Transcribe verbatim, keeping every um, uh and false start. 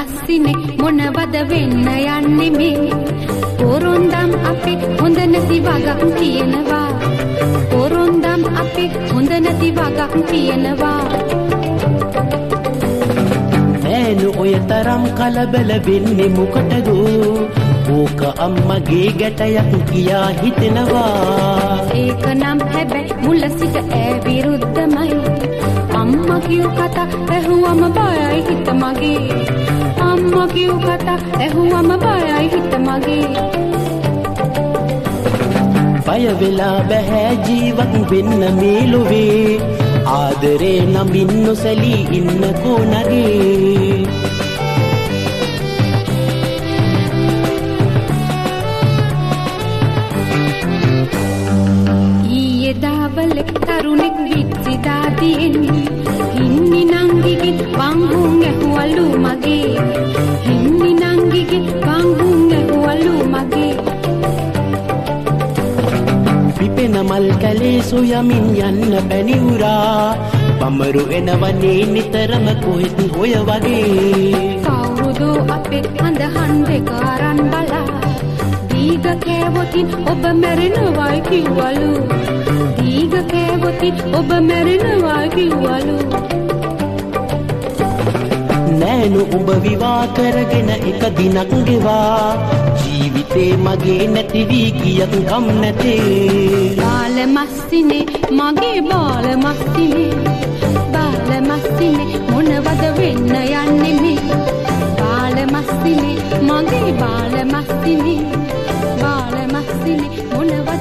මස්සිනේ මොනවද වෙන්න යන්නේ මේ පොරොන්දම් අපේ හොඳ නැති වගක් තියෙනවා පොරොන්දම් අපේ හොඳ නැති වගක් තියෙනවා නෑනු ඔය තරම් කලබල වෙන්නේ මොකටද ඕක අම්මගේ ගැටයක් කියා හිතෙනවා ඒක නම් හැබැයි මුල සිට ඈ විරුද්ධමයි අම්මා කියු කතා ඇහුවම බයයි හිත මගේ අම්මා කියු කතා ඇහුවම බයයි හිත මගේ බය වෙලා බෑ ජීවත් වෙන්න මේ ලොවේ ආදරේ නමින් නොසැලී ඉන්න කොනගේ ඊයේ දාවල තරුණෙක් විත්සි දාතියෙන් හින්නි නංගිගේ වංගුන් ඇහුවලු මගේ හින්නි නංගිගේ වංගුන් ඇහුවලු මගේ පිපෙන මල් කැලේ සොයමින් යන්න බැනිවුරා බමරු එනවනේ නිතරම කොහෙත් ඔය වගේ කවුරුදු අපේ හඳහන් දෙක අරන් බලා දීග කෑවොතින් ඔබ මැරෙනවයි කිව්වලු දීග කෑවොතින් ඔබ මැරෙනවයි කිව්වලු නෑනු උඹ විවා කරගෙන එක දිනක් ගෙවා ජීවිතේ මගේ නැති වී ගියත් කම් නැතේ බාල මස්සිනේ මගේ බාල මස්සිනේ බාල මස්සිනේ මොනවද වෙන්න යන්නේ මේ බාල මස්සිනේ මගේ බාල මස්සිනේ බාල මස්සිනේ මොනවද